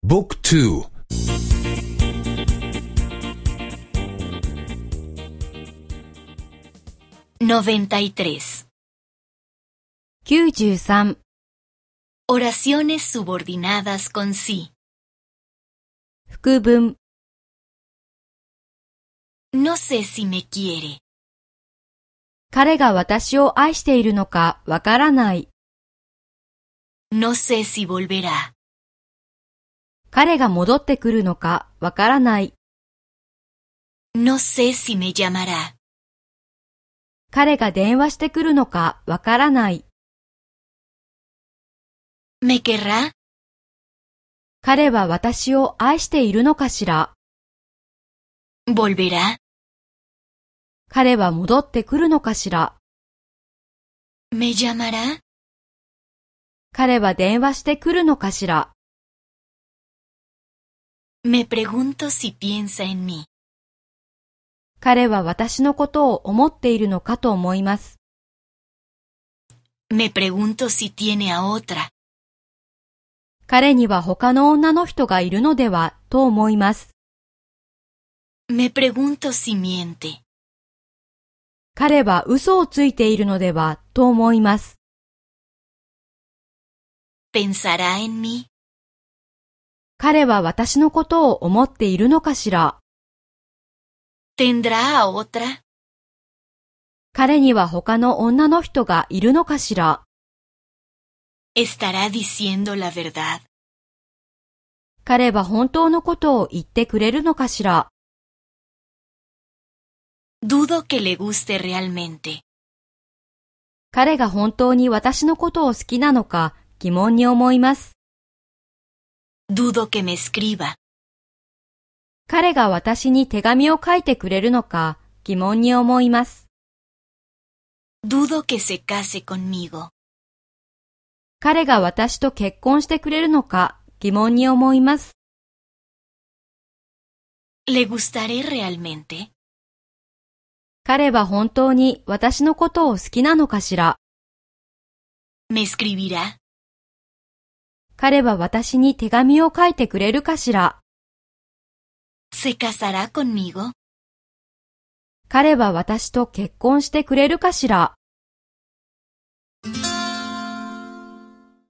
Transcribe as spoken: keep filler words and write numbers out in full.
บุ๊กทู noventa y tres. きゅうじゅうさん. Oraciones subordinadas con sí. 副文 No sé si me quiere. 彼が私を愛しているのかわからない。 No sé si volverá. 彼が戻ってくるのかわからない。 No sé si me llamará. 彼が電話してくるのかわからない。 ¿Me querrá? 彼は私を愛しているのかしら。 ¿Volverá? 彼は戻ってくるのかしら。 ¿Me llamará? 彼は電話してくるのかしら。 Me pregunto si piensa en mí. 彼は私のことを思っているのかと思います。 Me pregunto si tiene a otra. 彼には他の女の人がいるのではと思います。 Me pregunto si miente. 彼は嘘をついているのではと思います。 ¿Pensará en mí? 彼は私のことを思っているのかしら。 ¿Tendrá a otra? 彼には他の女の人がいるのかしら。 ¿Estará diciendo la verdad? 彼は本当のことを言ってくれるのかしら。 Dudo que le guste realmente. 彼が本当に私のことを好きなのか疑問に思います。 Dudo que me escriba. 彼が私に手紙を書いてくれるのか疑問に思います。 Dudo que se case conmigo. 彼が私と結婚してくれるのか疑問に思います。 ¿Le gustaré realmente? 彼は本当に私のことを好きなのかしら。 ¿Me escribirá? 彼は私に手紙を書いてくれるかしら。 ¿Se casará conmigo? 彼は私と結婚してくれるかしら。